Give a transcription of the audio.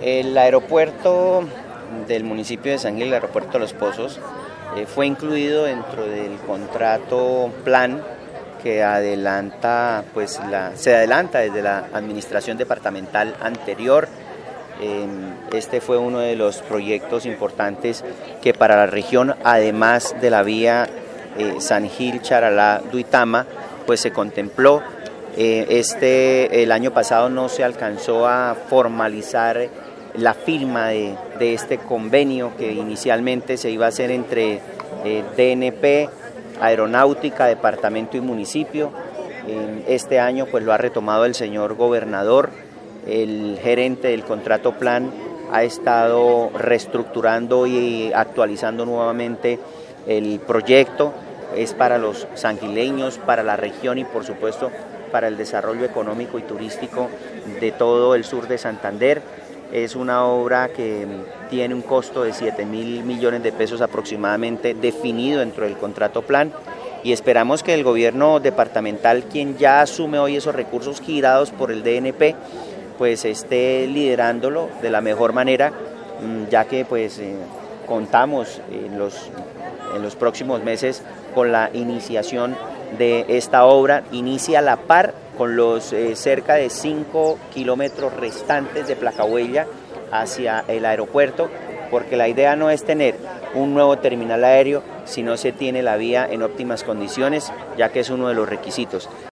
El aeropuerto del municipio de San Gil, el aeropuerto de Los Pozos, fue incluido dentro del contrato plan que se adelanta desde la administración departamental anterior. Este fue uno de los proyectos importantes que para la región, además de la vía San Gil, Charalá, Duitama, pues se contempló. El año pasado no se alcanzó a formalizar la firma de este convenio que inicialmente se iba a hacer entre DNP, Aeronáutica, Departamento y Municipio. Este año pues lo ha retomado el señor gobernador. El gerente del contrato plan ha estado reestructurando y actualizando nuevamente el proyecto. Es para los sangileños, para la región y por supuesto para el desarrollo económico y turístico de todo el sur de Santander. Es una obra que tiene un costo de 7.000 millones de pesos aproximadamente definido dentro del contrato plan y esperamos que el gobierno departamental, quien ya asume hoy esos recursos girados por el DNP, pues esté liderándolo de la mejor manera, ya que pues contamos en los próximos meses con la iniciación de esta obra. Inicia a la par con los cerca de 5 kilómetros restantes de placahuella hacia el aeropuerto, porque la idea no es tener un nuevo terminal aéreo, sino se tiene la vía en óptimas condiciones, ya que es uno de los requisitos.